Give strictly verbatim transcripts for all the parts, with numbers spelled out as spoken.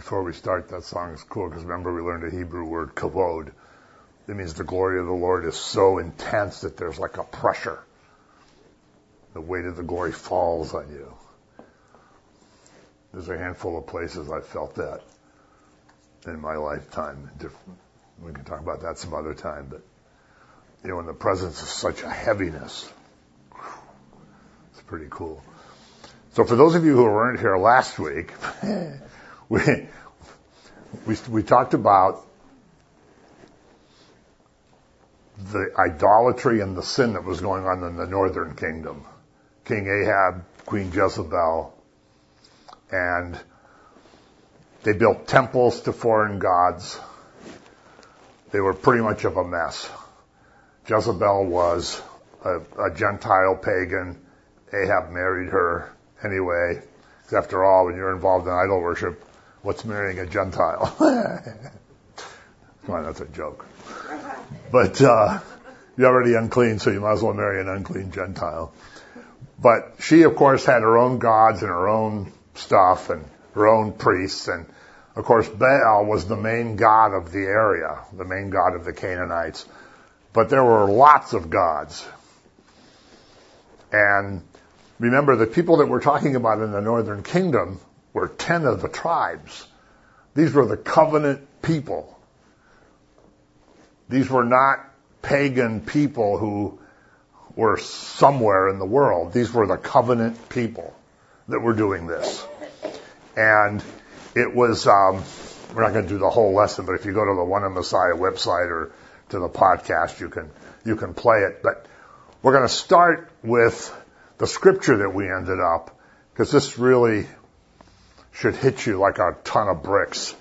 before we start, that song is cool because remember we learned a Hebrew word, kavod. It means the glory of the Lord is so intense that there's like a pressure. The weight of the glory falls on you. There's a handful of places I felt that in my lifetime. We can talk about that some other time, but you know, in the presence of such a heaviness, it's pretty cool. So for those of you who weren't here last week, we, we we talked about the idolatry and the sin that was going on in the northern kingdom. King Ahab, Queen Jezebel, and they built temples to foreign gods. They were pretty much of a mess. Jezebel was a, a Gentile pagan. Ahab married her anyway. After all, when you're involved in idol worship, what's marrying a Gentile? Come on, that's a joke. But uh, you're already unclean, so you might as well marry an unclean Gentile. But she, of course, had her own gods and her own stuff and her own priests. And, of course, Baal was the main god of the area, the main god of the Canaanites. But there were lots of gods. And remember, the people that we're talking about in the northern kingdom were ten of the tribes. These were the covenant people. These were not pagan people who were somewhere in the world. These were the covenant people that were doing this. And it was, um, we're not going to do the whole lesson, but if you go to the One in Messiah website or to the podcast, you can, you can play it. But we're going to start with the scripture that we ended up, because this really should hit you like a ton of bricks.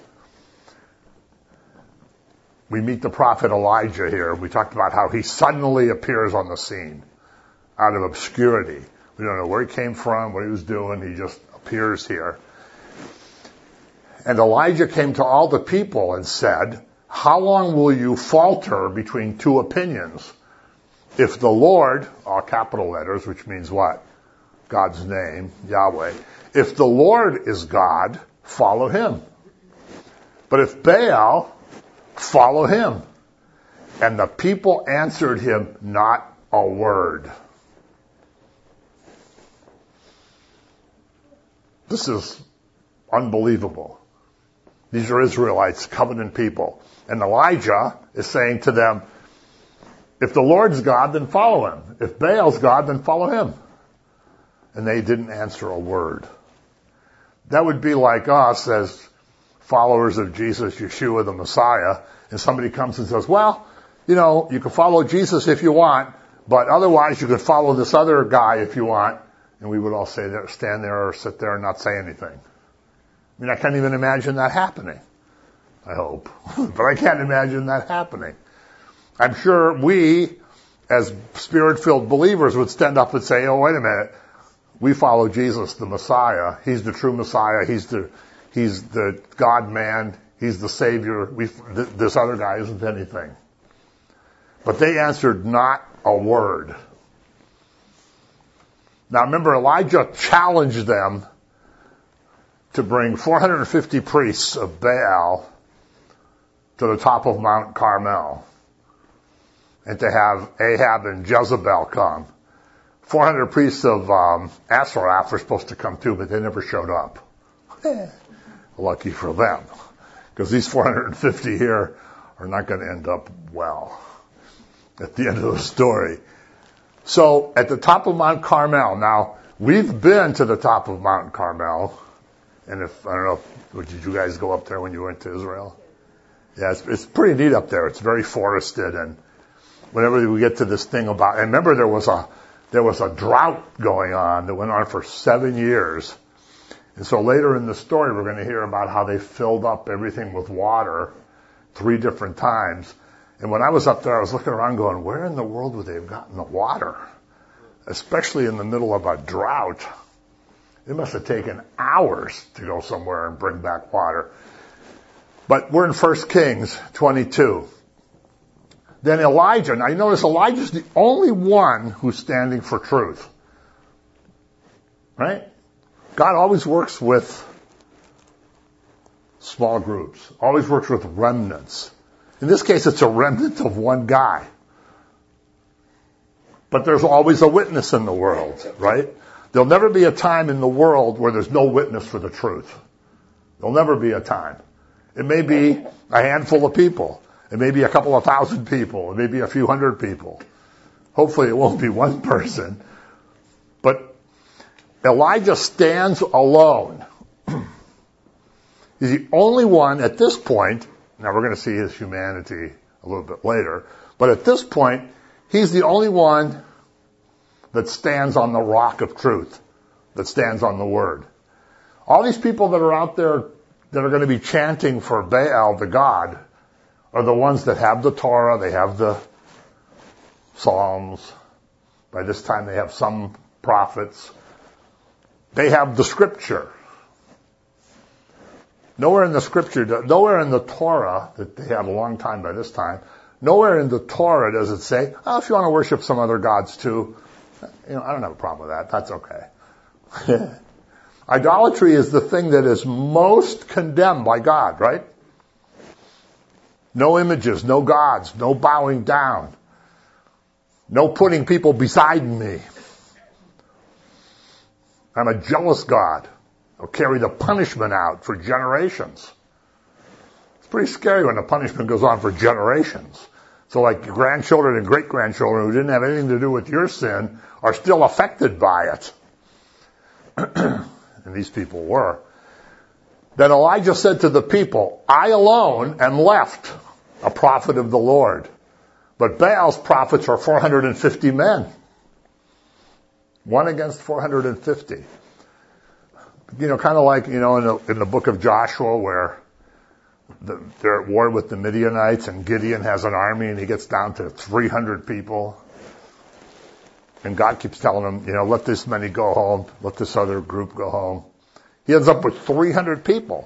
We meet the prophet Elijah here. We talked about how he suddenly appears on the scene out of obscurity. We don't know where he came from, what he was doing. He just appears here. And Elijah came to all the people and said, how long will you falter between two opinions? If the Lord, all capital letters, which means what? God's name, Yahweh. If the Lord is God, follow him. But if Baal, follow him. And the people answered him not a word. This is unbelievable. These are Israelites, covenant people. And Elijah is saying to them, if the Lord's God, then follow him. If Baal's God, then follow him. And they didn't answer a word. That would be like us as followers of Jesus, Yeshua the Messiah, and somebody comes and says, well, you know, you can follow Jesus if you want, but otherwise you could follow this other guy if you want. And we would all say there, stand there or sit there and not say anything. I mean, I can't even imagine that happening. I hope. But I can't imagine that happening. I'm sure we, as Spirit-filled believers, would stand up and say, oh, wait a minute. We follow Jesus, the Messiah. He's the true Messiah. He's the, he's the God-man. He's the Savior. We, th- this other guy isn't anything. But they answered not a word. Now remember, Elijah challenged them to bring four hundred fifty priests of Baal to the top of Mount Carmel and to have Ahab and Jezebel come. four hundred priests of um, Asherah were supposed to come too, but they never showed up. Lucky for them, because these four hundred fifty here are not going to end up well at the end of the story. So at the top of Mount Carmel, now we've been to the top of Mount Carmel, and if, I don't know, did you guys go up there when you went to Israel? Yeah, it's, it's pretty neat up there. It's very forested, and whenever we get to this thing about, and remember there was a, there was a drought going on that went on for seven years. And so later in the story, we're going to hear about how they filled up everything with water three different times. And when I was up there, I was looking around going, where in the world would they have gotten the water? Especially in the middle of a drought. It must have taken hours to go somewhere and bring back water. But we're in First Kings twenty-two. Then Elijah. Now you notice Elijah's the only one who's standing for truth. Right? God always works with small groups. Always works with remnants. In this case, it's a remnant of one guy. But there's always a witness in the world, right? There'll never be a time in the world where there's no witness for the truth. There'll never be a time. It may be a handful of people. It may be a couple of thousand people. It may be a few hundred people. Hopefully it won't be one person. But Elijah stands alone. He's the only one at this point. Now we're going to see his humanity a little bit later. But at this point, he's the only one that stands on the rock of truth, that stands on the word. All these people that are out there that are going to be chanting for Baal, the god, are the ones that have the Torah, they have the Psalms. By this time they have some prophets. They have the scripture. Nowhere in the scripture, nowhere in the Torah, that they had a long time by this time, nowhere in the Torah does it say, oh, if you want to worship some other gods too, you know, I don't have a problem with that. That's okay. Idolatry is the thing that is most condemned by God, right? No images, no gods, no bowing down, no putting people beside me. I'm a jealous God. I'll carry the punishment out for generations. It's pretty scary when the punishment goes on for generations. So like your grandchildren and great-grandchildren who didn't have anything to do with your sin are still affected by it. And these people were. Then Elijah said to the people, I alone am left, a prophet of the Lord. But Baal's prophets are four hundred fifty men. One against four hundred fifty. You know, kind of like, you know, in the, in the book of Joshua where the, they're at war with the Midianites and Gideon has an army and he gets down to three hundred people. And God keeps telling him, you know, let this many go home, let this other group go home. He ends up with three hundred people.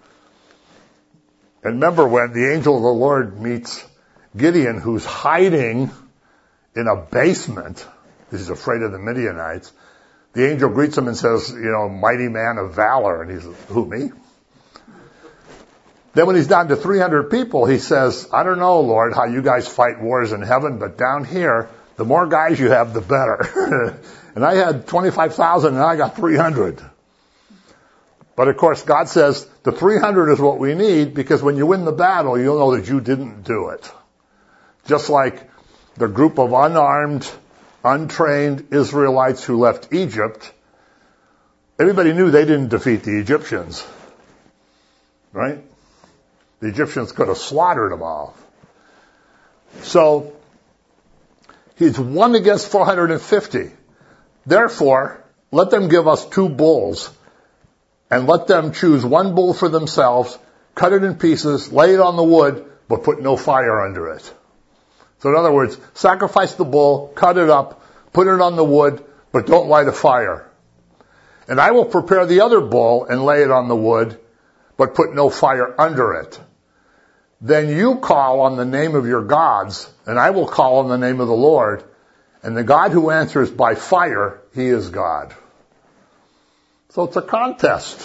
And remember when the angel of the Lord meets Gideon, who's hiding in a basement, he's afraid of the Midianites, the angel greets him and says, you know, mighty man of valor. And he's, who, me? Then when he's down to three hundred people, he says, I don't know, Lord, how you guys fight wars in heaven, but down here, the more guys you have, the better. And I had twenty-five thousand and I got three hundred. But of course, God says the three hundred is what we need because when you win the battle, you'll know that you didn't do it. Just like the group of unarmed, untrained Israelites who left Egypt, everybody knew they didn't defeat the Egyptians. Right? The Egyptians could have slaughtered them all. So, he's one against four hundred fifty. Therefore, let them give us two bulls, and let them choose one bull for themselves, cut it in pieces, lay it on the wood, but put no fire under it. So in other words, sacrifice the bull, cut it up, put it on the wood, but don't light a fire. And I will prepare the other bull and lay it on the wood, but put no fire under it. Then you call on the name of your gods, and I will call on the name of the Lord. And the God who answers by fire, he is God. So it's a contest.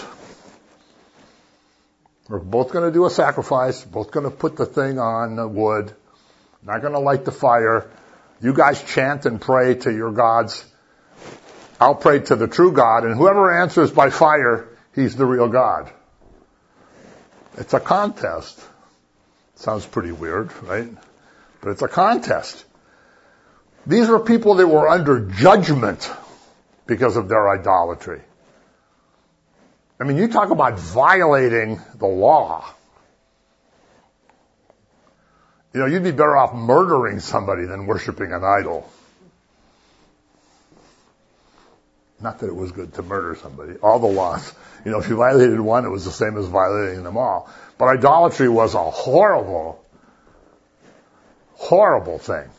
We're both going to do a sacrifice, both going to put the thing on the wood, not going to light the fire. You guys chant and pray to your gods. I'll pray to the true God, and whoever answers by fire, he's the real God. It's a contest. Sounds pretty weird, right? But it's a contest. These were people that were under judgment because of their idolatry. I mean, you talk about violating the law. You know, you'd be better off murdering somebody than worshiping an idol. Not that it was good to murder somebody. All the laws. You know, if you violated one, it was the same as violating them all. But idolatry was a horrible, horrible thing.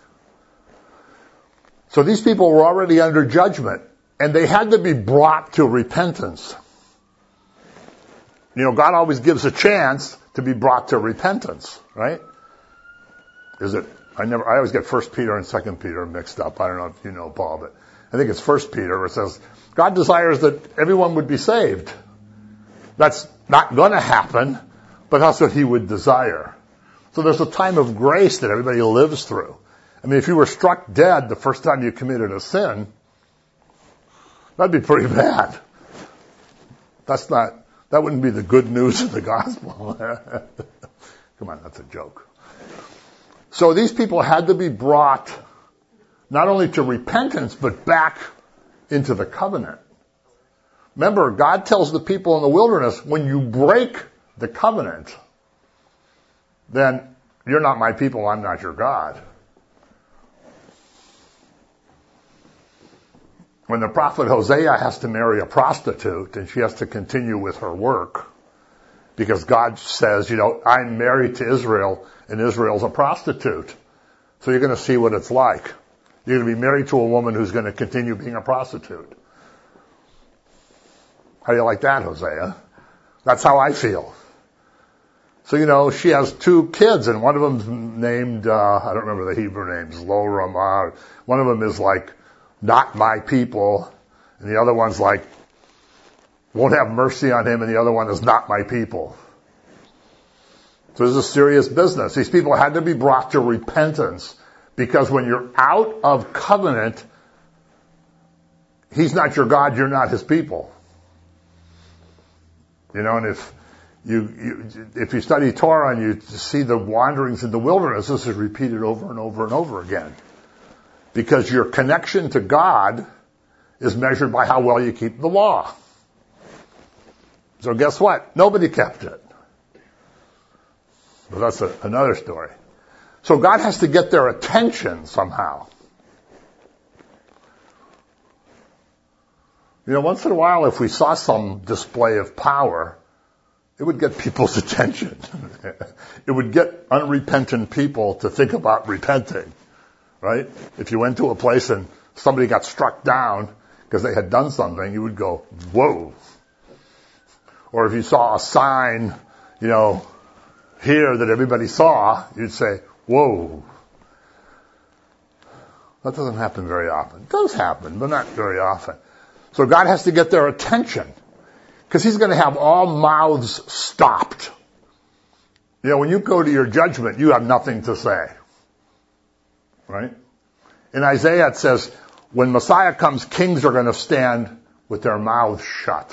So these people were already under judgment, and they had to be brought to repentance. You know, God always gives a chance to be brought to repentance, right? Is it, I never, I always get First Peter and Second Peter mixed up. I don't know if you know, Paul, but I think it's First Peter where it says, God desires that everyone would be saved. That's not going to happen, but that's what he would desire. So there's a time of grace that everybody lives through. I mean, if you were struck dead the first time you committed a sin, that'd be pretty bad. That's not, that wouldn't be the good news of the gospel. Come on, that's a joke. So these people had to be brought not only to repentance, but back into the covenant. Remember, God tells the people in the wilderness, when you break the covenant, then you're not my people, I'm not your God. When the prophet Hosea has to marry a prostitute and she has to continue with her work, because God says, you know, I'm married to Israel and Israel's a prostitute. So you're going to see what it's like. You're going to be married to a woman who's going to continue being a prostitute. How do you like that, Hosea? That's how I feel. So, you know, she has two kids, and one of them's named, uh, I don't remember the Hebrew names, Lo Ramah. One of them is like, not my people, and the other one's like, won't have mercy on him, and the other one is not my people. So this is a serious business. These people had to be brought to repentance, because when you're out of covenant, he's not your God, you're not his people. You know, and if you, you if you study Torah and you see the wanderings in the wilderness, this is repeated over and over and over again. Because your connection to God is measured by how well you keep the law. So guess what? Nobody kept it. But that's a, another story. So God has to get their attention somehow. You know, once in a while, if we saw some display of power, it would get people's attention. It would get unrepentant people to think about repenting, right? If you went to a place and somebody got struck down because they had done something, you would go, whoa. Or if you saw a sign, you know, here that everybody saw, you'd say, whoa. That doesn't happen very often. It does happen, but not very often. So God has to get their attention, because he's going to have all mouths stopped. You know, when you go to your judgment, you have nothing to say. Right? In Isaiah it says, when Messiah comes, kings are going to stand with their mouths shut.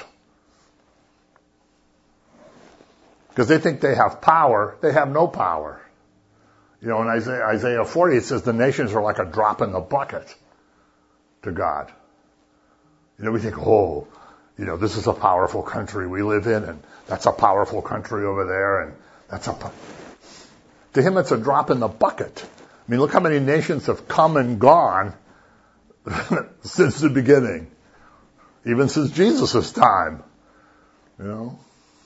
Because they think they have power. They have no power. You know, in Isaiah, Isaiah forty, it says the nations are like a drop in the bucket to God. You know, we think, oh, you know, this is a powerful country we live in, and that's a powerful country over there, and that's a... To him, it's a drop in the bucket. I mean, look how many nations have come and gone since the beginning. Even since Jesus' time. You know?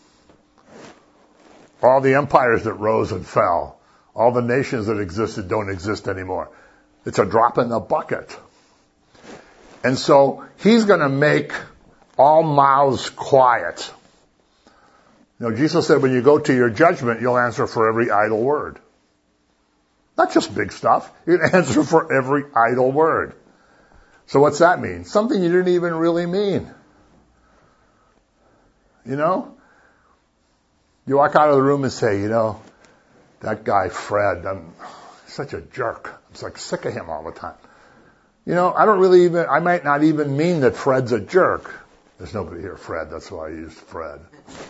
All the empires that rose and fell. All the nations that existed don't exist anymore. It's a drop in the bucket. And so he's going to make all mouths quiet. You know, Jesus said when you go to your judgment, you'll answer for every idle word. Not just big stuff. You're going to answer for every idle word. So what's that mean? Something you didn't even really mean. You know? You walk out of the room and say, you know, that guy Fred, I'm such a jerk. I'm just like sick of him all the time. You know, I don't really even, I might not even mean that Fred's a jerk. There's nobody here, Fred. That's why I used Fred.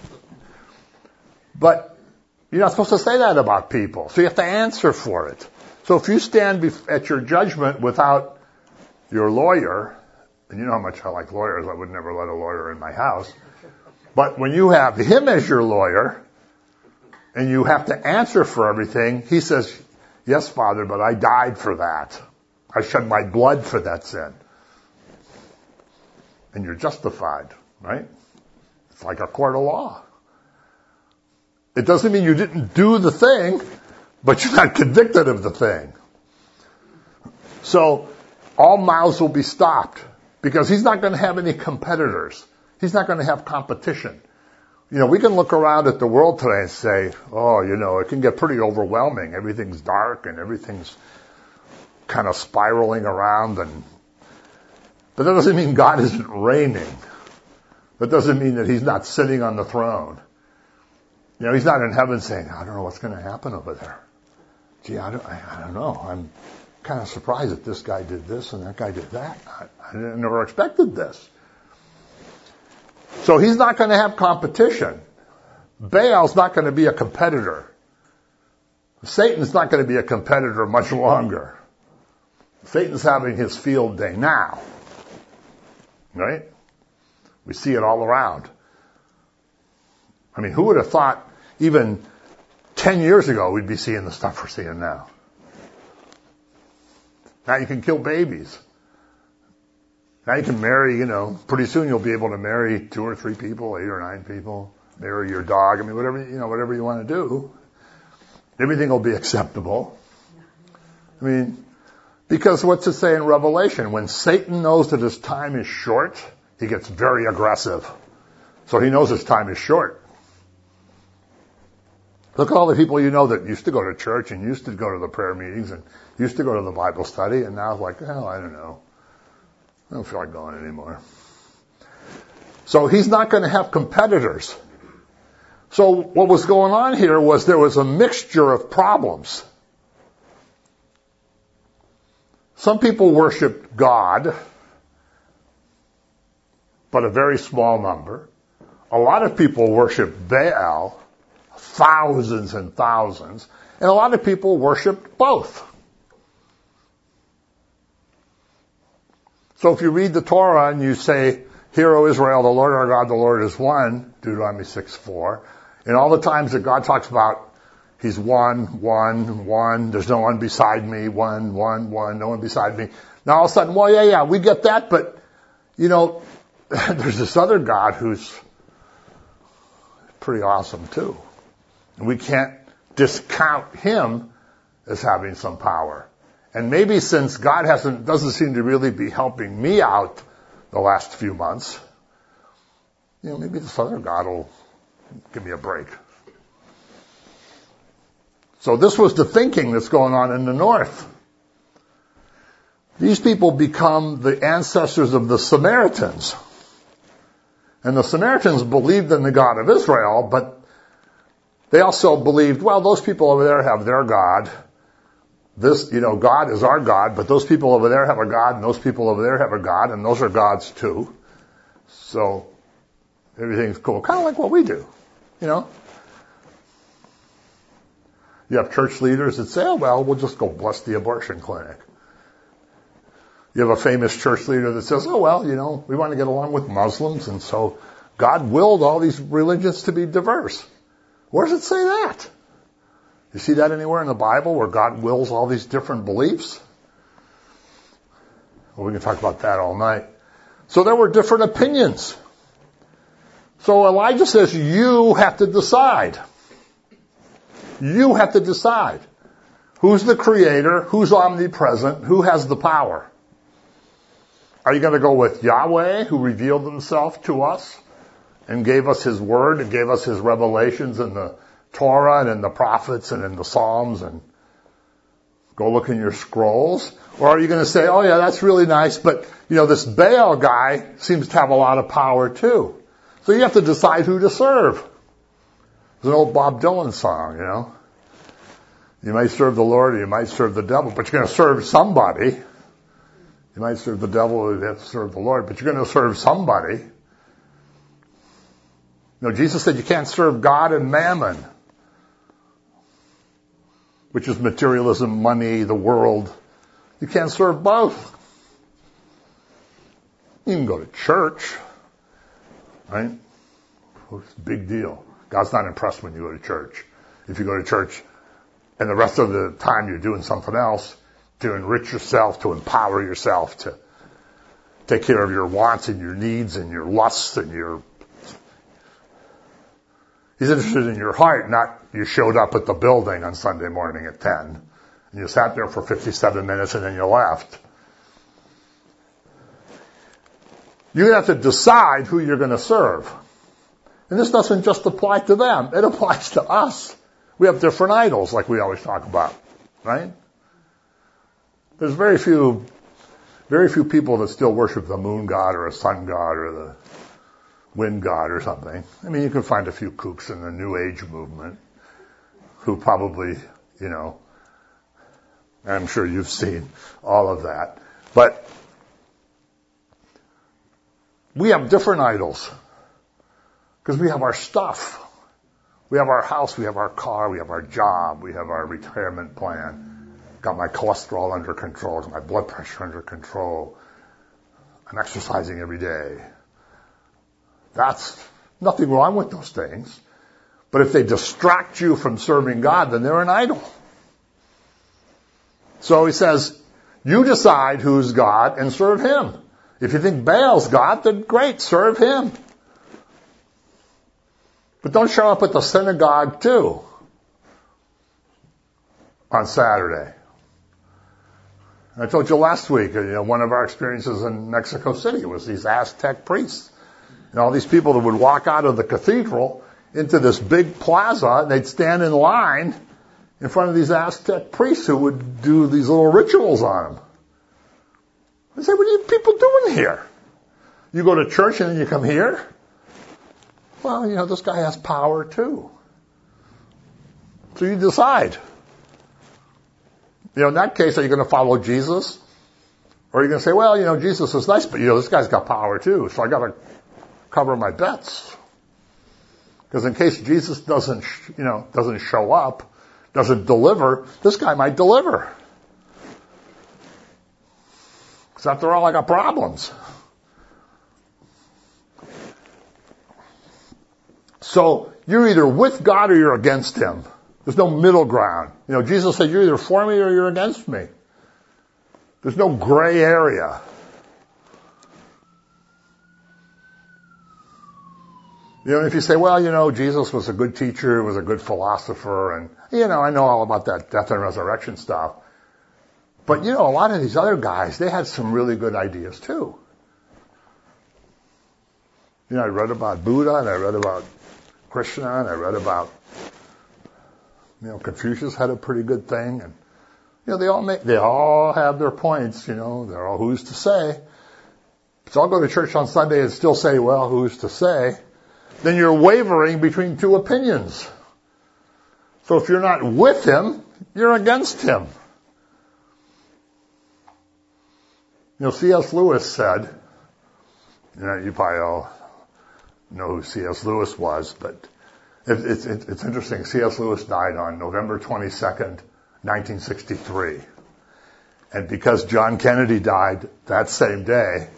But you're not supposed to say that about people. So you have to answer for it. So if you stand bef- at your judgment without your lawyer, and you know how much I like lawyers, I would never let a lawyer in my house. But when you have him as your lawyer, and you have to answer for everything, he says, yes, Father, but I died for that. I shed my blood for that sin. And you're justified, right? It's like a court of law. It doesn't mean you didn't do the thing, but you're not convicted of the thing. So all mouths will be stopped because he's not going to have any competitors. He's not going to have competition. You know, we can look around at the world today and say, oh, you know, it can get pretty overwhelming. Everything's dark and everything's kind of spiraling around, and but that doesn't mean God isn't reigning. That doesn't mean that he's not sitting on the throne. You know, he's not in heaven saying, I don't know what's going to happen over there. Gee, I don't, I, I don't know. I'm kind of surprised that this guy did this and that guy did that. I, I never expected this. So he's not going to have competition. Baal's not going to be a competitor. Satan's not going to be a competitor much longer. Satan's having his field day now. Right? We see it all around. I mean, who would have thought even ten years ago we'd be seeing the stuff we're seeing now? Now you can kill babies. Now you can marry, you know, pretty soon you'll be able to marry two or three people, eight or nine people, marry your dog. I mean, whatever, you know, whatever you want to do. Everything will be acceptable. I mean, because what's it say in Revelation? When Satan knows that his time is short, he gets very aggressive. So he knows his time is short. Look at all the people you know that used to go to church and used to go to the prayer meetings and used to go to the Bible study, and now it's like, oh, I don't know. I don't feel like going anymore. So he's not going to have competitors. So what was going on here was there was a mixture of problems. Some people worshiped God, but a very small number. A lot of people worshiped Baal, thousands and thousands, and a lot of people worshiped both. So if you read the Torah and you say, Hear, O Israel, the Lord our God, the Lord is one, Deuteronomy six four, and all the times that God talks about He's one, one, one, there's no one beside me, one, one, one, no one beside me. Now all of a sudden, well, yeah, yeah, we get that, but, you know, there's this other God who's pretty awesome too. And we can't discount Him as having some power. And maybe since God hasn't, doesn't seem to really be helping me out the last few months, you know, maybe this other God will give me a break. So this was the thinking that's going on in the north. These people become the ancestors of the Samaritans. And the Samaritans believed in the God of Israel, but they also believed, well, those people over there have their God. This, you know, God is our God, but those people over there have a God, and those people over there have a God, and those are gods too. So everything's cool. Kind of like what we do, you know. You have church leaders that say, oh, well, we'll just go bless the abortion clinic. You have a famous church leader that says, oh, well, you know, we want to get along with Muslims, and so God willed all these religions to be diverse. Where does it say that? You see that anywhere in the Bible where God wills all these different beliefs? Well, we can talk about that all night. So there were different opinions. So Elijah says, you have to decide. You have to decide. Who's the creator? Who's omnipresent? Who has the power? Are you going to go with Yahweh, who revealed himself to us and gave us his word and gave us his revelations in the Torah and in the prophets and in the Psalms, and go look in your scrolls? Or are you going to say, oh yeah, that's really nice, but you know, this Baal guy seems to have a lot of power too. So you have to decide who to serve. There's an old Bob Dylan song, you know. You might serve the Lord or you might serve the devil, but you're going to serve somebody. You might serve the devil or you have to serve the Lord, but you're going to serve somebody. You know, Jesus said you can't serve God and mammon, which is materialism, money, the world. You can't serve both. You can go to church, right? It's a big deal. God's not impressed when you go to church. If you go to church and the rest of the time you're doing something else to enrich yourself, to empower yourself, to take care of your wants and your needs and your lusts and your... He's interested in your heart, not you showed up at the building on Sunday morning at ten and you sat there for fifty-seven minutes and then you left. You have to decide who you're going to serve. And this doesn't just apply to them. It applies to us. We have different idols, like we always talk about, right? There's very few, very few people that still worship the moon god or a sun god or the wind god or something. I mean, you can find a few kooks in the New Age movement who probably, you know, I'm sure you've seen all of that. But we have different idols because we have our stuff. We have our house, we have our car, we have our job, we have our retirement plan. Got my cholesterol under control, got my blood pressure under control. I'm exercising every day. That's nothing wrong with those things. But if they distract you from serving God, then they're an idol. So he says, you decide who's God and serve him. If you think Baal's God, then great, serve him. But don't show up at the synagogue too on Saturday. I told you last week, you know, one of our experiences in Mexico City was these Aztec priests. And all these people that would walk out of the cathedral into this big plaza, and they'd stand in line in front of these Aztec priests who would do these little rituals on them. I say, what are you people doing here? You go to church and then you come here? Well, you know, this guy has power too. So you decide. You know, in that case, are you going to follow Jesus? Or are you going to say, well, you know, Jesus is nice, but, you know, this guy's got power too, so I got to cover my bets. Because in case Jesus doesn't, you know, doesn't show up, doesn't deliver, this guy might deliver. Because after all, I got problems. So you're either with God or you're against him. There's no middle ground. You know, Jesus said, you're either for me or you're against me. There's no gray area. You know, if you say, well, you know, Jesus was a good teacher, was a good philosopher, and, you know, I know all about that death and resurrection stuff. But, you know, a lot of these other guys, they had some really good ideas too. You know, I read about Buddha, and I read about Krishna, and I read about, you know, Confucius had a pretty good thing, and, you know, they all make, they all have their points, you know, they're all who's to say. So I'll go to church on Sunday and still say, well, who's to say? Then you're wavering between two opinions. So if you're not with him, you're against him. You know, C S Lewis said, you know, you probably all know who C S Lewis was, but it, it, it, it's interesting. C S Lewis died on November twenty-second, nineteen sixty-three. And because John Kennedy died that same day,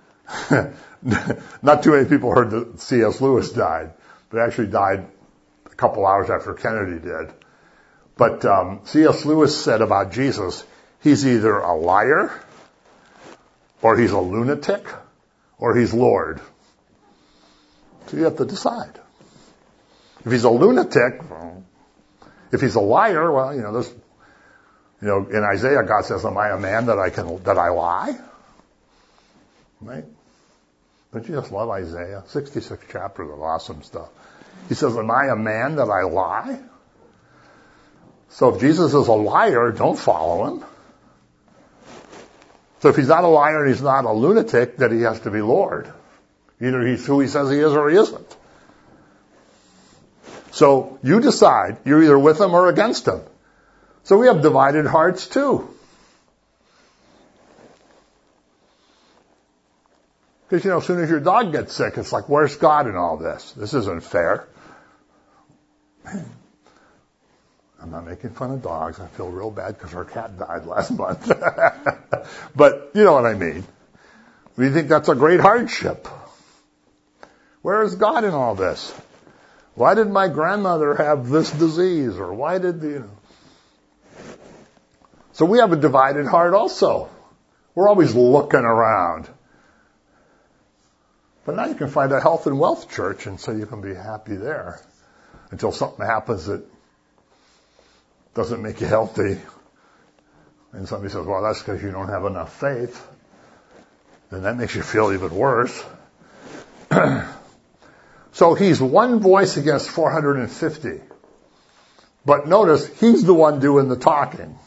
not too many people heard that C S Lewis died, but actually died a couple hours after Kennedy did. But um, C S Lewis said about Jesus, he's either a liar, or he's a lunatic, or he's Lord. So you have to decide. If he's a lunatic, well, if he's a liar, well, you know, there's, you know, in Isaiah, God says, am I a man that I can, that I lie? Right? Don't you just love Isaiah? sixty-six chapters of awesome stuff. He says, am I a man that I lie? So if Jesus is a liar, don't follow him. So if he's not a liar and he's not a lunatic, then he has to be Lord. Either he's who he says he is or he isn't. So you decide. You're either with him or against him. So we have divided hearts too. Because, you know, as soon as your dog gets sick, it's like, where's God in all this? This isn't fair. I'm not making fun of dogs. I feel real bad because our cat died last month. But you know what I mean. We think that's a great hardship. Where is God in all this? Why did my grandmother have this disease? Or why did, you know. So we have a divided heart also. We're always looking around. But now you can find a health and wealth church, and so you can be happy there until something happens that doesn't make you healthy. And somebody says, well, that's because you don't have enough faith. Then that makes you feel even worse. So he's one voice against four hundred fifty. But notice, he's the one doing the talking.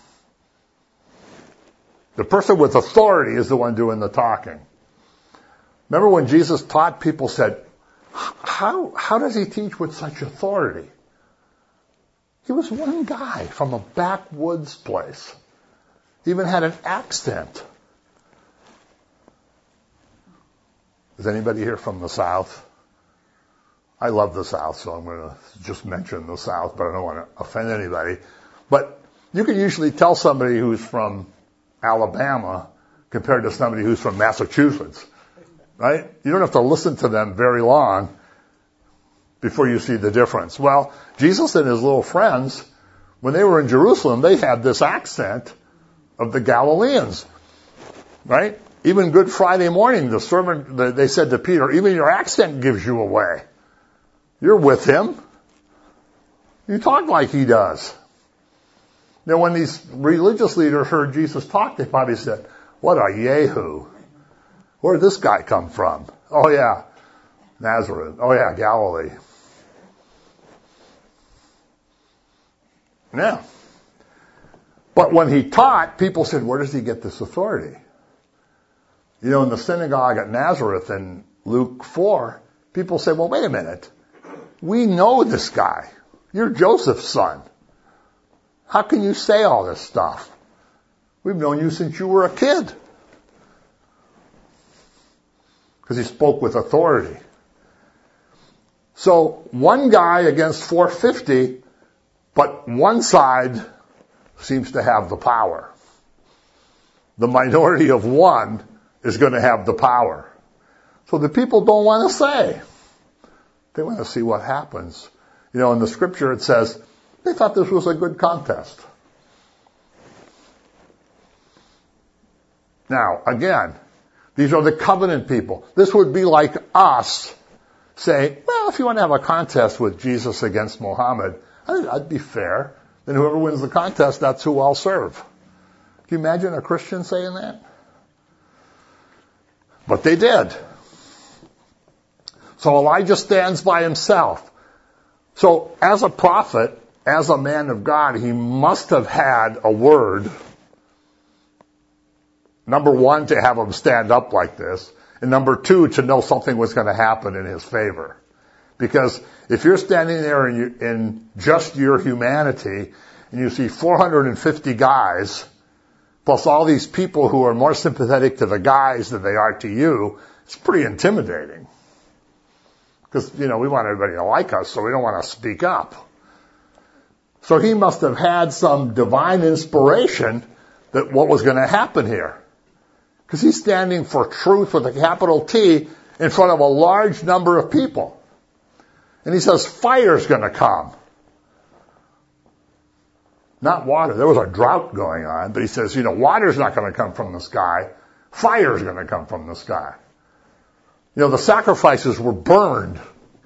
The person with authority is the one doing the talking. Remember when Jesus taught, people said, How, how does he teach with such authority? He was one guy from a backwoods place. He even had an accent. Is anybody here from the South? I love the South, so I'm going to just mention the South, but I don't want to offend anybody. But you can usually tell somebody who's from Alabama compared to somebody who's from Massachusetts, right? You don't have to listen to them very long before you see the difference. Well, Jesus and his little friends, when they were in Jerusalem, they had this accent of the Galileans, right? Even Good Friday morning, the servant, they said to Peter, even your accent gives you away. You're with him. You talk like he does. Now, when these religious leaders heard Jesus talk, they probably said, what a Yehu. Where did this guy come from? Oh, yeah, Nazareth. Oh, yeah, Galilee. Yeah. But when he taught, people said, where does he get this authority? You know, in the synagogue at Nazareth in Luke four, people said, well, wait a minute. We know this guy. You're Joseph's son. How can you say all this stuff? We've known you since you were a kid. Because he spoke with authority. So one guy against four hundred fifty, but one side seems to have the power. The minority of one is going to have the power. So the people don't want to say. They want to see what happens. You know, in the scripture it says, they thought this was a good contest. Now, again, these are the covenant people. This would be like us saying, well, if you want to have a contest with Jesus against Muhammad, I'd be fair. Then whoever wins the contest, that's who I'll serve. Can you imagine a Christian saying that? But they did. So Elijah stands by himself. So as a prophet, as a man of God, he must have had a word. Number one, to have him stand up like this. And number two, to know something was going to happen in his favor. Because if you're standing there in, you, in just your humanity and you see four hundred fifty guys, plus all these people who are more sympathetic to the guys than they are to you, it's pretty intimidating. Because, you know, we want everybody to like us, so we don't want to speak up. So he must have had some divine inspiration that what was going to happen here. Because he's standing for truth with a capital T in front of a large number of people. And he says, fire's going to come. Not water. There was a drought going on, but he says, you know, water's not going to come from the sky. Fire's going to come from the sky. You know, the sacrifices were burned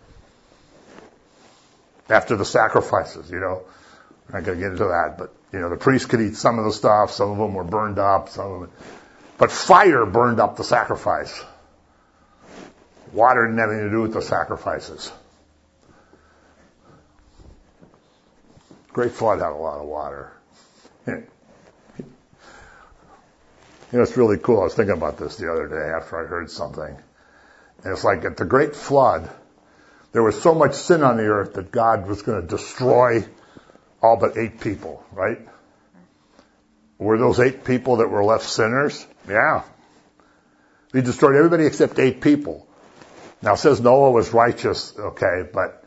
after the sacrifices, you know. I'm not going to get into that, but, you know, the priests could eat some of the stuff. Some of them were burned up. Some of them. But fire burned up the sacrifice. Water didn't have anything to do with the sacrifices. Great Flood had a lot of water. You know, it's really cool. I was thinking about this the other day after I heard something. And it's like at the Great Flood, there was so much sin on the earth that God was going to destroy all but eight people, right? Were those eight people that were left sinners? Yeah. He destroyed everybody except eight people. Now it says Noah was righteous, okay, but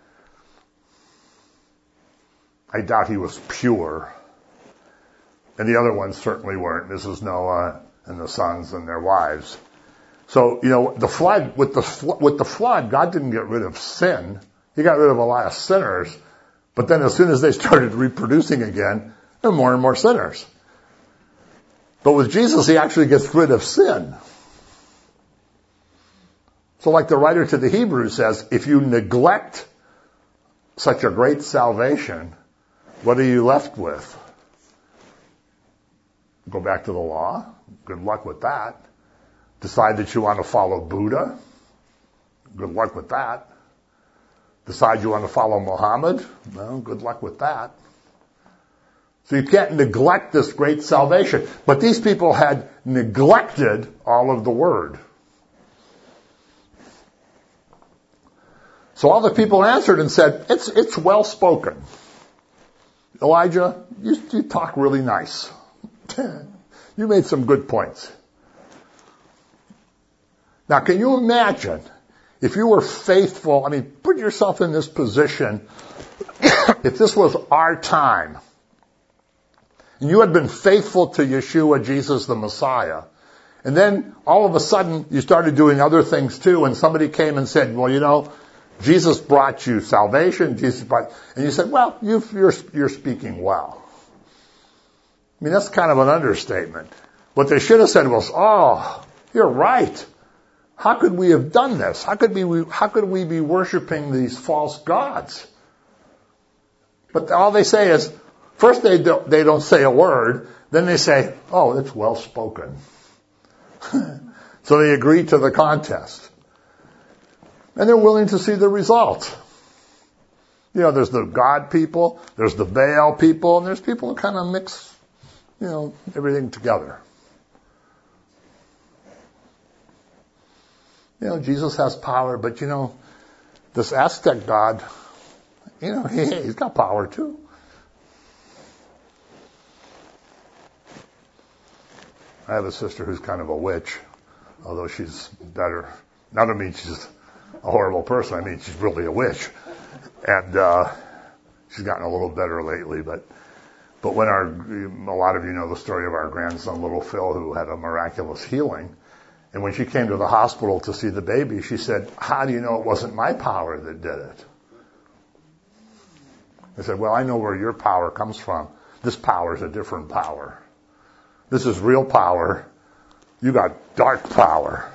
I doubt he was pure. And the other ones certainly weren't. This is Noah and the sons and their wives. So, you know, the flood, with the, with the flood, God didn't get rid of sin. He got rid of a lot of sinners. But then as soon as they started reproducing again, there were more and more sinners. But with Jesus, he actually gets rid of sin. So like the writer to the Hebrews says, if you neglect such a great salvation, what are you left with? Go back to the law. Good luck with that. Decide that you want to follow Buddha. Good luck with that. Decide you want to follow Muhammad. Well, good luck with that. So you can't neglect this great salvation. But these people had neglected all of the word. So all the people answered and said, it's, it's well spoken. Elijah, you, you talk really nice. You made some good points. Now, can you imagine if you were faithful? I mean, put yourself in this position. If this was our time, and you had been faithful to Yeshua, Jesus the Messiah, and then all of a sudden you started doing other things too, and somebody came and said, well, you know, Jesus brought you salvation, Jesus brought, and you said, well, you, you're, you're speaking well. I mean, that's kind of an understatement. What they should have said was, oh, you're right. How could we have done this? How could we, how could we be worshiping these false gods? But all they say is, first they don't, they don't say a word, then they say, oh, it's well spoken. So they agree to the contest. And they're willing to see the result. You know, there's the God people, there's the Baal people, and there's people who kind of mix, you know, everything together. You know, Jesus has power, but you know, this Aztec God, you know, he, he's got power too. I have a sister who's kind of a witch, although she's better. Not to mean she's a horrible person. I mean, she's really a witch. And, uh, she's gotten a little better lately, but, but when our, a lot of you know the story of our grandson, little Phil, who had a miraculous healing. And when she came to the hospital to see the baby, she said, how do you know it wasn't my power that did it? I said, well, I know where your power comes from. This power is a different power. This is real power. You got dark power.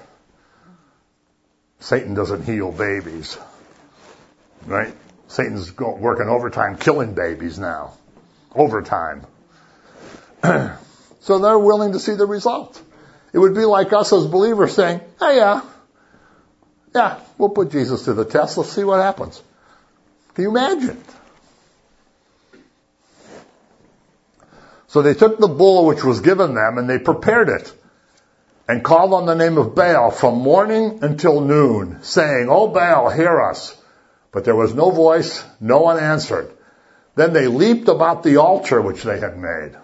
Satan doesn't heal babies. Right? Satan's go, working overtime killing babies now. Overtime. So they're willing to see the result. It would be like us as believers saying, hey, yeah, yeah, we'll put Jesus to the test. Let's see what happens. Can you imagine? So they took the bull which was given them and they prepared it and called on the name of Baal from morning until noon, saying, O Baal, hear us. But there was no voice, no one answered. Then they leaped about the altar which they had made.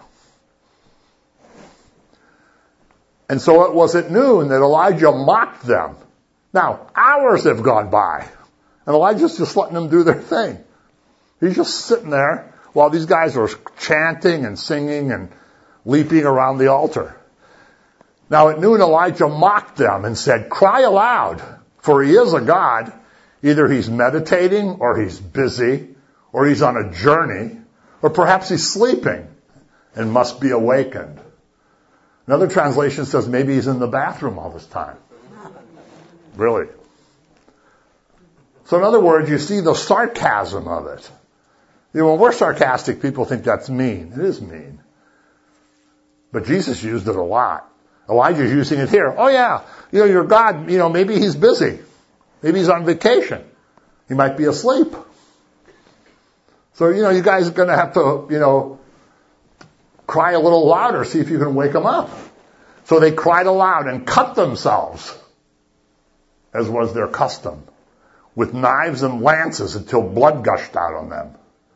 And so it was at noon that Elijah mocked them. Now, hours have gone by, and Elijah's just letting them do their thing. He's just sitting there while these guys are chanting and singing and leaping around the altar. Now at noon Elijah mocked them and said, cry aloud, for he is a god. Either he's meditating, or he's busy, or he's on a journey, or perhaps he's sleeping and must be awakened. Another translation says maybe he's in the bathroom all this time. Really. So in other words, you see the sarcasm of it. You know, when we're sarcastic, people think that's mean. It is mean. But Jesus used it a lot. Elijah's using it here. Oh yeah, you know, your God, you know, maybe he's busy. Maybe he's on vacation. He might be asleep. So, you know, you guys are going to have to, you know, cry a little louder, see if you can wake him up. So they cried aloud and cut themselves, as was their custom, with knives and lances until blood gushed out on them.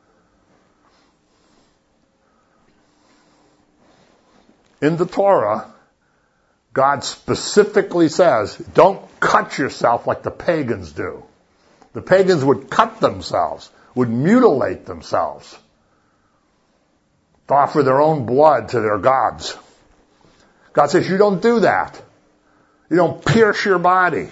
In the Torah, God specifically says, don't cut yourself like the pagans do. The pagans would cut themselves, would mutilate themselves, to offer their own blood to their gods. God says, you don't do that. You don't pierce your body.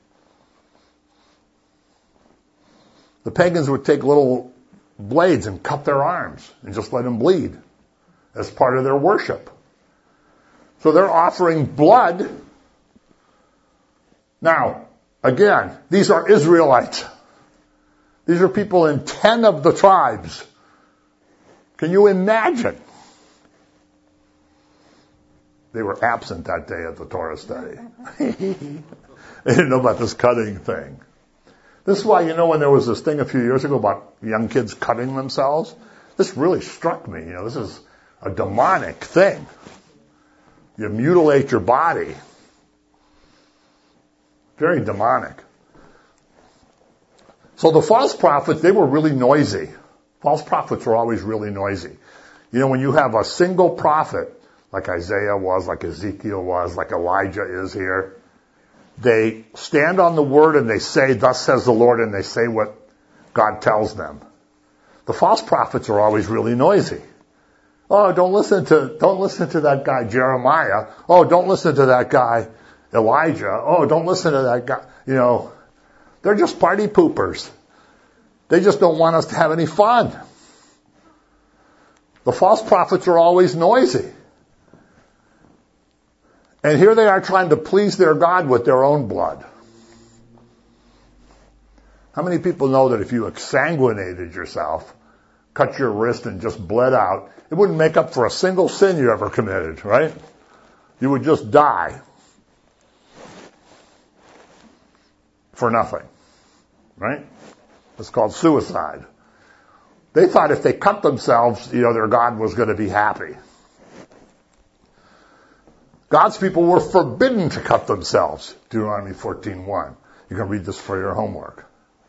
The pagans would take little blades and cut their arms and just let them bleed as part of their worship. So they're offering blood. Now, again, these are Israelites. These are people in ten of the tribes. Can you imagine? They were absent that day at the Torah study. They didn't know about this cutting thing. This is why, you know, when there was this thing a few years ago about young kids cutting themselves, this really struck me. You know, this is a demonic thing. You mutilate your body. Very demonic. So the false prophets, they were really noisy. False prophets were always really noisy. You know, when you have a single prophet, like Isaiah was, like Ezekiel was, like Elijah is here, they stand on the word and they say, thus says the Lord, and they say what God tells them. The false prophets are always really noisy. Oh, don't listen to, don't listen to that guy Jeremiah. Oh, don't listen to that guy Elijah. Oh, don't listen to that guy. You know, they're just party poopers. They just don't want us to have any fun. The false prophets are always noisy. And here they are trying to please their God with their own blood. How many people know that if you exsanguinated yourself, cut your wrist and just bled out, it wouldn't make up for a single sin you ever committed, right? You would just die for nothing, right? It's called suicide. They thought if they cut themselves, you know, their God was going to be happy. God's people were forbidden to cut themselves. Deuteronomy fourteen one. You can read this for your homework.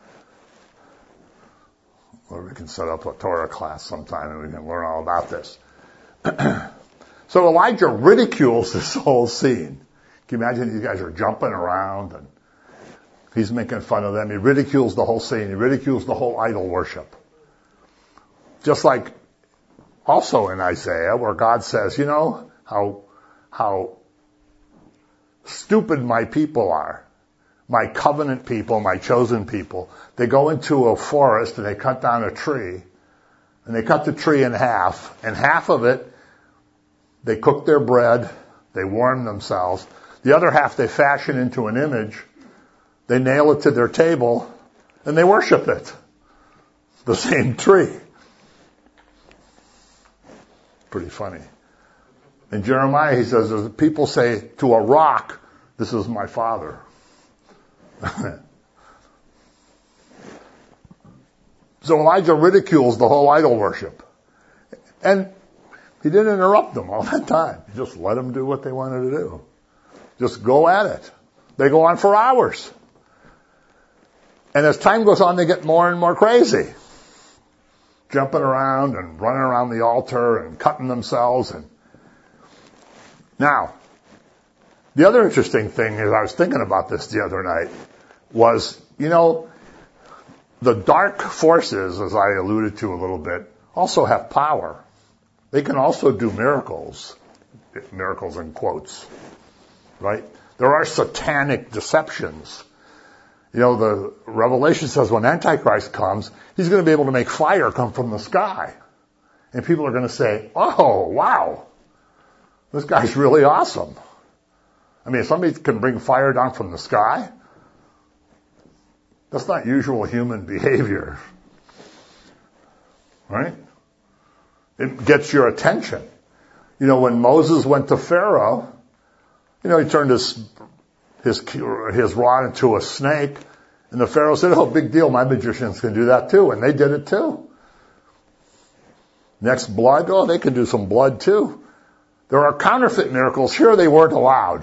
Or we can set up a Torah class sometime and we can learn all about this. So Elijah ridicules this whole scene. Can you imagine these guys are jumping around and he's making fun of them. He ridicules the whole scene. He ridicules the whole idol worship. Just like also in Isaiah where God says, you know, how, how stupid my people are. My covenant people, my chosen people. They go into a forest and they cut down a tree. And they cut the tree in half. And half of it, they cook their bread. They warm themselves. The other half they fashion into an image. They nail it to their table. And they worship it. The same tree. Pretty funny. In Jeremiah he says, as people say to a rock, this is my father. So Elijah ridicules the whole idol worship. And he didn't interrupt them all that time. He just let them do what they wanted to do. Just go at it. They go on for hours. And as time goes on, they get more and more crazy. Jumping around and running around the altar and cutting themselves. And now, the other interesting thing is I was thinking about this the other night was, you know, the dark forces, as I alluded to a little bit, also have power. They can also do miracles. Miracles in quotes. Right? There are satanic deceptions. You know, the Revelation says when Antichrist comes, he's going to be able to make fire come from the sky. And people are going to say, oh, wow, this guy's really awesome. I mean, if somebody can bring fire down from the sky, that's not usual human behavior. Right? It gets your attention. You know, when Moses went to Pharaoh, you know, he turned his, his, his rod into a snake, and the Pharaoh said, oh, big deal, my magicians can do that too, and they did it too. Next, blood, oh, they can do some blood too. There are counterfeit miracles. Here they weren't allowed.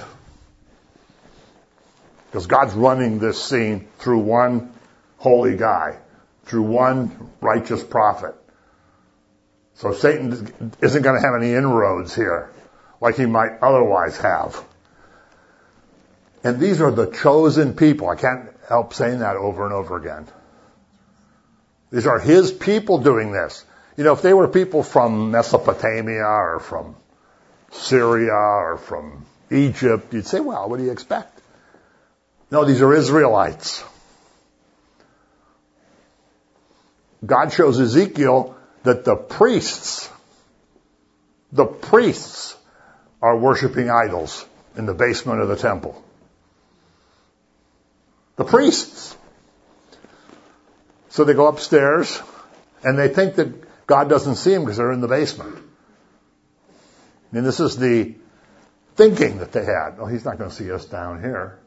Because God's running this scene through one holy guy, through one righteous prophet. So Satan isn't going to have any inroads here, like he might otherwise have. And these are the chosen people. I can't help saying that over and over again. These are his people doing this. You know, if they were people from Mesopotamia or from Syria or from Egypt, you'd say, well, what do you expect? No, these are Israelites. God shows Ezekiel that the priests, the priests are worshiping idols in the basement of the temple. The priests. So they go upstairs and they think that God doesn't see them because they're in the basement. And this is the thinking that they had. Oh, he's not going to see us down here.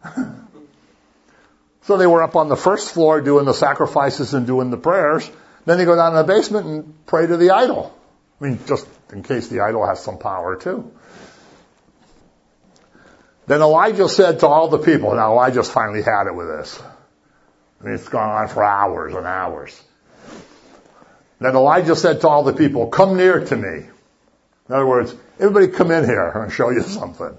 So they were up on the first floor doing the sacrifices and doing the prayers. Then they go down to the basement and pray to the idol. I mean, just in case the idol has some power too. Then Elijah said to all the people, now Elijah's finally had it with this. I mean, it's gone on for hours and hours. Then Elijah said to all the people, come near to me. In other words, everybody come in here. I'm going to show you something.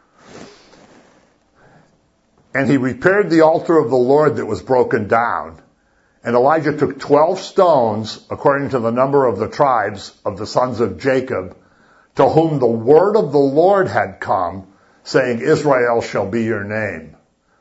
And he repaired the altar of the Lord that was broken down. And Elijah took twelve stones, according to the number of the tribes of the sons of Jacob, to whom the word of the Lord had come, saying, Israel shall be your name.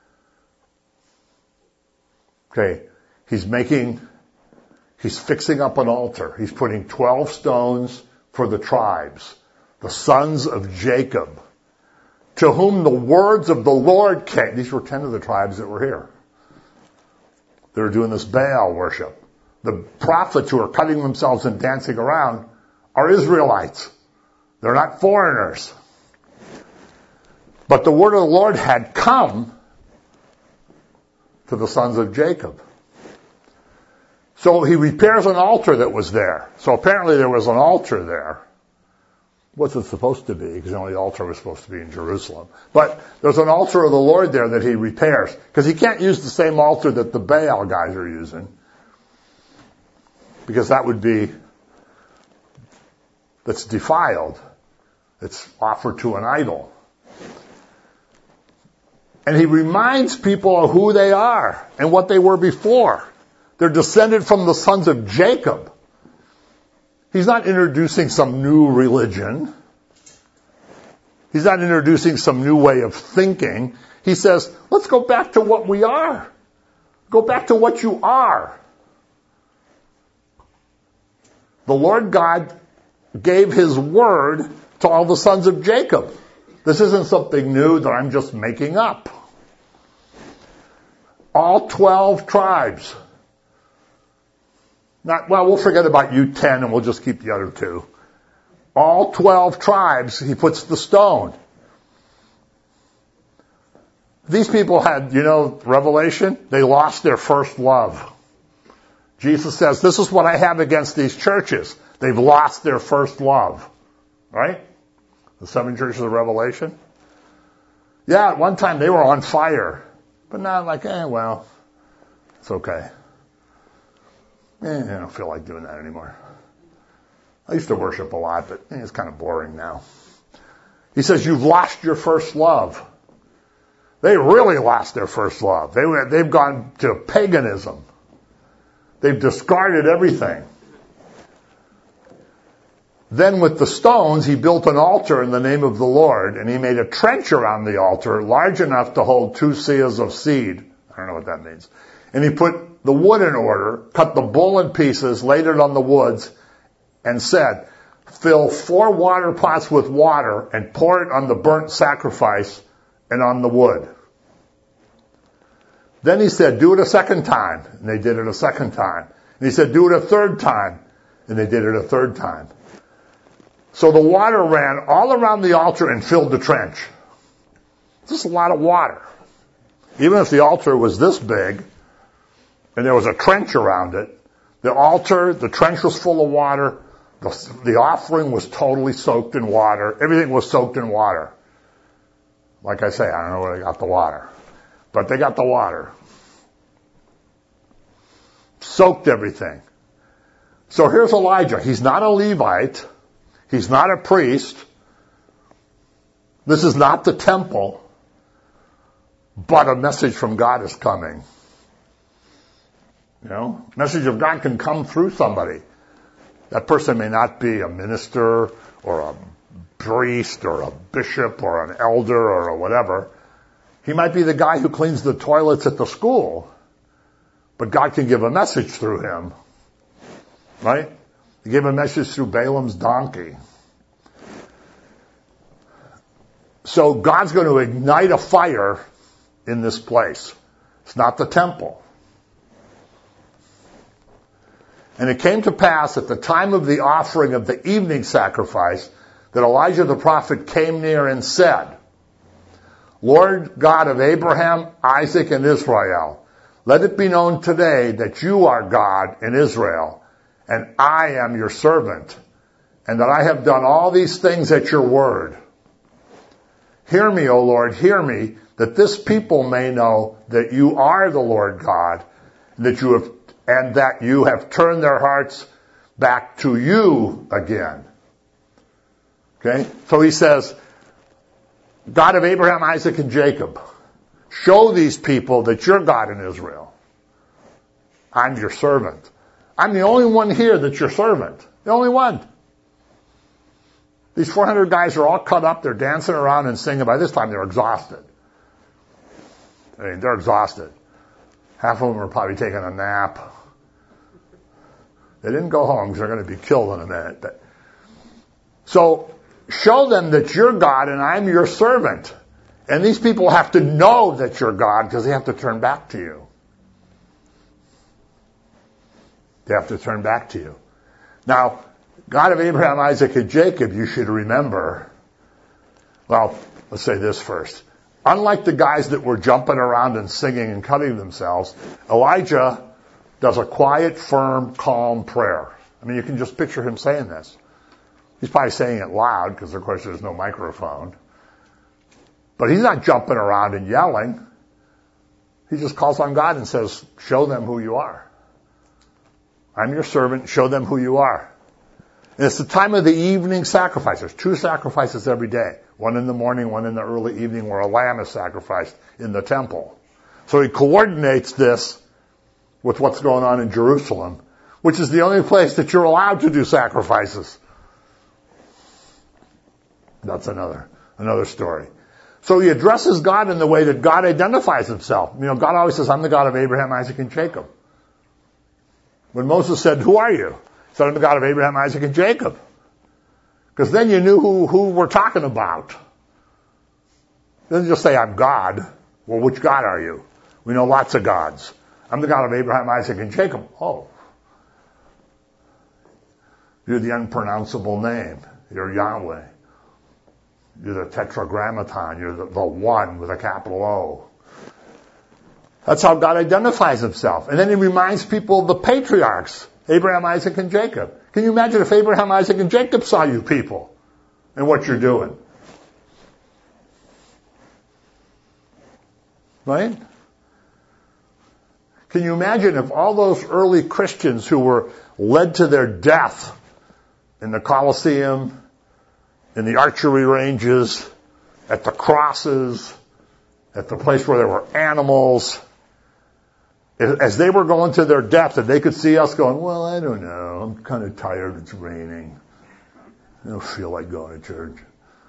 Okay, he's making, he's fixing up an altar. He's putting twelve stones for the tribes, the sons of Jacob, to whom the words of the Lord came. These were ten of the tribes that were here. They were doing this Baal worship. The prophets who are cutting themselves and dancing around are Israelites. They're not foreigners. But the word of the Lord had come to the sons of Jacob. So he repairs an altar that was there. So apparently there was an altar there. Wasn't supposed to be, because the only altar was supposed to be in Jerusalem. But there's an altar of the Lord there that he repairs, because he can't use the same altar that the Baal guys are using, because that would be, that's defiled. It's offered to an idol. And he reminds people of who they are and what they were before. They're descended from the sons of Jacob. He's not introducing some new religion. He's not introducing some new way of thinking. He says, let's go back to what we are. Go back to what you are. The Lord God gave his word to all the sons of Jacob. This isn't something new that I'm just making up. All twelve tribes. Not, well, we'll forget about you ten and we'll just keep the other two. All twelve tribes, he puts the stone. These people had, you know, revelation. They lost their first love. Jesus says, this is what I have against these churches. They've lost their first love. Right? The seven churches of Revelation. Yeah, at one time they were on fire. But now I'm like, eh, well, it's okay. Eh, I don't feel like doing that anymore. I used to worship a lot, but eh, it's kind of boring now. He says, you've lost your first love. They really lost their first love. They, they've gone to paganism. They've discarded everything. Then with the stones, he built an altar in the name of the Lord, and he made a trench around the altar large enough to hold two seahs of seed. I don't know what that means. And he put the wood in order, cut the bull in pieces, laid it on the woods, and said, fill four water pots with water and pour it on the burnt sacrifice and on the wood. Then he said, do it a second time. And they did it a second time. And he said, do it a third time. And they did it a third time. So the water ran all around the altar and filled the trench. This is a lot of water. Even if the altar was this big and there was a trench around it, the altar, the trench was full of water. The, the offering was totally soaked in water. Everything was soaked in water. Like I say, I don't know where they got the water. But they got the water. Soaked everything. So here's Elijah. He's not a Levite. He's not a priest. This is not the temple. But a message from God is coming. You know, message of God can come through somebody. That person may not be a minister or a priest or a bishop or an elder or a whatever. He might be the guy who cleans the toilets at the school. But God can give a message through him. Right? He gave a message through Balaam's donkey. So God's going to ignite a fire in this place. It's not the temple. And it came to pass at the time of the offering of the evening sacrifice that Elijah the prophet came near and said, Lord God of Abraham, Isaac, and Israel, let it be known today that you are God in Israel, and I am your servant, and that I have done all these things at your word. Hear me, O Lord, hear me, that this people may know that you are the Lord God, that you have, and that you have turned their hearts back to you again. Okay? So he says, God of Abraham, Isaac, and Jacob, show these people that you're God in Israel. I'm your servant. I'm the only one here that's your servant. The only one. These four hundred guys are all cut up. They're dancing around and singing. By this time, they're exhausted. I mean, they're exhausted. Half of them are probably taking a nap. They didn't go home because they're going to be killed in a minute. But, so, show them that you're God and I'm your servant. And these people have to know that you're God because they have to turn back to you. They have to turn back to you. Now, God of Abraham, Isaac, and Jacob, you should remember. Well, let's say this first. Unlike the guys that were jumping around and singing and cutting themselves, Elijah does a quiet, firm, calm prayer. I mean, you can just picture him saying this. He's probably saying it loud because, of course, there's no microphone. But he's not jumping around and yelling. He just calls on God and says, show them who you are. I'm your servant. Show them who you are. And it's the time of the evening sacrifice. There's two sacrifices every day. One in the morning, one in the early evening, where a lamb is sacrificed in the temple. So he coordinates this with what's going on in Jerusalem, which is the only place that you're allowed to do sacrifices. That's another, another story. So he addresses God in the way that God identifies himself. You know, God always says, I'm the God of Abraham, Isaac, and Jacob. When Moses said, who are you? He said, I'm the God of Abraham, Isaac, and Jacob. Because then you knew who, who we're talking about. Then just say, I'm God. Well, which God are you? We know lots of gods. I'm the God of Abraham, Isaac, and Jacob. Oh. You're the unpronounceable name. You're Yahweh. You're the Tetragrammaton. You're the, the one with a capital O. That's how God identifies himself. And then he reminds people of the patriarchs, Abraham, Isaac, and Jacob. Can you imagine if Abraham, Isaac, and Jacob saw you people and what you're doing? Right? Can you imagine if all those early Christians who were led to their death in the Colosseum, in the archery ranges, at the crosses, at the place where there were animals, as they were going to their death, and they could see us going, well, I don't know, I'm kind of tired, it's raining. I don't feel like going to church.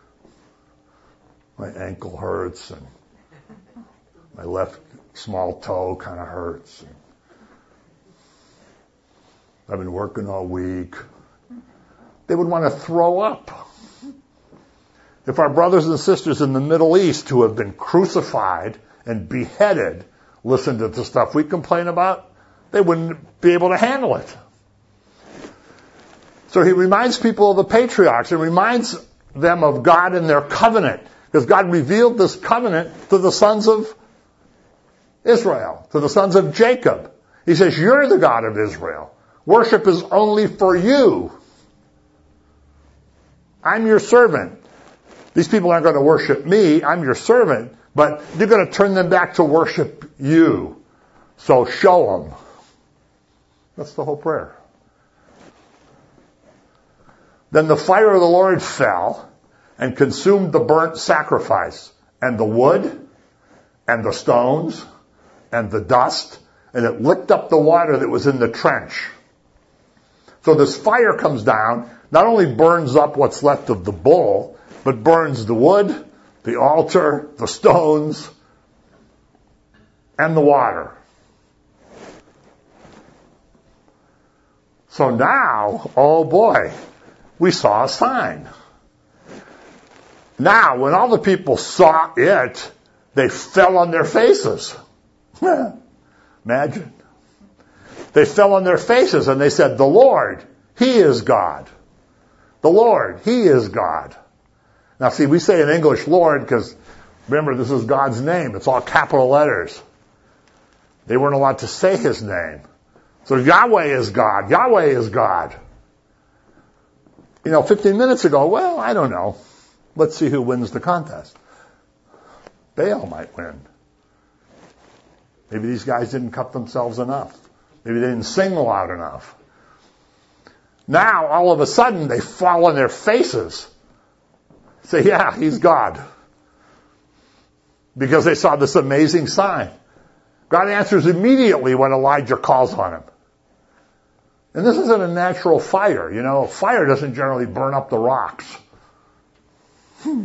My ankle hurts, and my left small toe kind of hurts. I've been working all week. They would want to throw up. If our brothers and sisters in the Middle East who have been crucified and beheaded listened to the stuff we complain about, they wouldn't be able to handle it. So he reminds people of the patriarchs and reminds them of God and their covenant. Because God revealed this covenant to the sons of Israel, to the sons of Jacob. He says, you're the God of Israel. Worship is only for you. I'm your servant. These people aren't going to worship me. I'm your servant. But you're going to turn them back to worship you. So show them. That's the whole prayer. Then the fire of the Lord fell and consumed the burnt sacrifice and the wood and the stones and the dust, and it licked up the water that was in the trench. So this fire comes down, not only burns up what's left of the bull, but burns the wood, the altar, the stones, and the water. So now, oh boy, we saw a sign. Now, when all the people saw it, they fell on their faces. Imagine. They fell on their faces and they said, the Lord, He is God. The Lord, He is God. Now see, we say in English Lord because, remember, this is God's name. It's all capital letters. They weren't allowed to say His name. So Yahweh is God. Yahweh is God. You know, fifteen minutes ago, well, I don't know. Let's see who wins the contest. Baal might win. Maybe these guys didn't cut themselves enough. Maybe they didn't sing loud enough. Now, all of a sudden, they fall on their faces. Say, yeah, he's God. Because they saw this amazing sign. God answers immediately when Elijah calls on him. And this isn't a natural fire. You know, fire doesn't generally burn up the rocks. Hmm.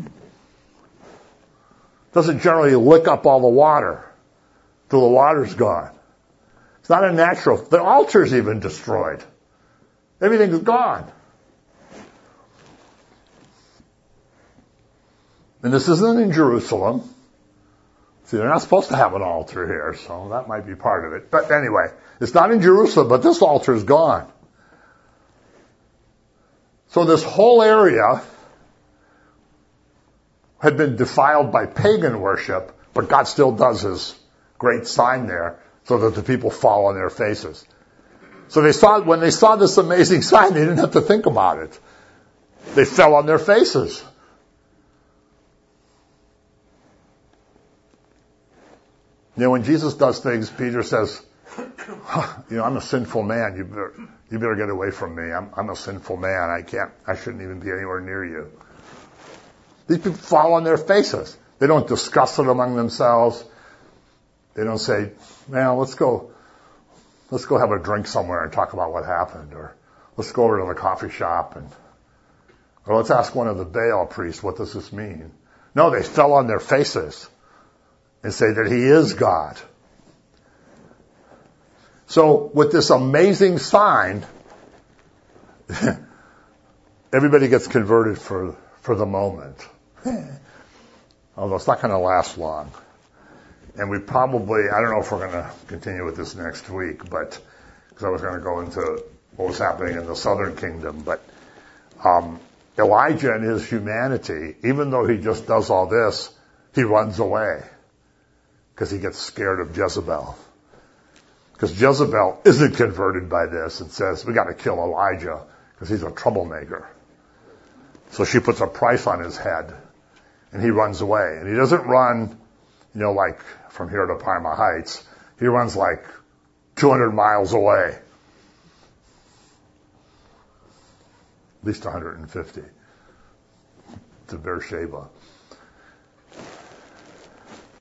Doesn't generally lick up all the water till the water's gone. It's not a natural. The altar's even destroyed. Everything's gone. And this isn't in Jerusalem. See, they're not supposed to have an altar here, so that might be part of it. But anyway, it's not in Jerusalem, but this altar is gone. So this whole area had been defiled by pagan worship, but God still does his great sign there so that the people fall on their faces. So they saw, when they saw this amazing sign, they didn't have to think about it. They fell on their faces. You know, when Jesus does things, Peter says, huh, you know, I'm a sinful man. You better, you better get away from me. I'm, I'm a sinful man. I can't, I shouldn't even be anywhere near you. These people fall on their faces. They don't discuss it among themselves. They don't say, man, let's go, let's go have a drink somewhere and talk about what happened. Or let's go over to the coffee shop and, or let's ask one of the Baal priests, what does this mean? No, they fell on their faces and say that he is God. So with this amazing sign, everybody gets converted for, for the moment. Although it's not going to last long. And we probably, I don't know if we're going to continue with this next week, but, because I was going to go into what was happening in the southern kingdom, but um, Elijah and his humanity, even though he just does all this, he runs away because he gets scared of Jezebel. Because Jezebel isn't converted by this and says, we got to kill Elijah because he's a troublemaker. So she puts a price on his head and he runs away. And he doesn't run, you know, like from here to Parma Heights. He runs like two hundred miles away. At least one hundred fifty to Beersheba.